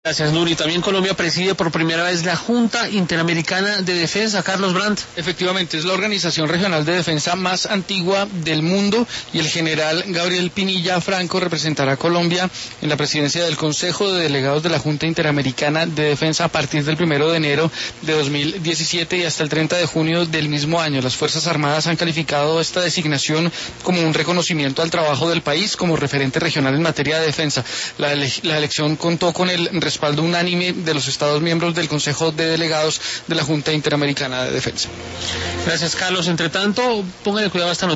Gracias, Nuri. También Colombia preside por primera vez la Junta Interamericana de Defensa. Carlos Brandt. Efectivamente, es la organización regional de defensa más antigua del mundo y el general Gabriel Pinilla Franco representará a Colombia en la presidencia del Consejo de Delegados de la Junta Interamericana de Defensa a partir del 1 de enero de 2017 y hasta el 30 de junio del mismo año. Las Fuerzas Armadas han calificado esta designación como un reconocimiento al trabajo del país como referente regional en materia de defensa. La elección contó con el respaldo unánime de los Estados miembros del Consejo de Delegados de la Junta Interamericana de Defensa. Gracias, Carlos. Entre tanto, póngale cuidado a esta noticia.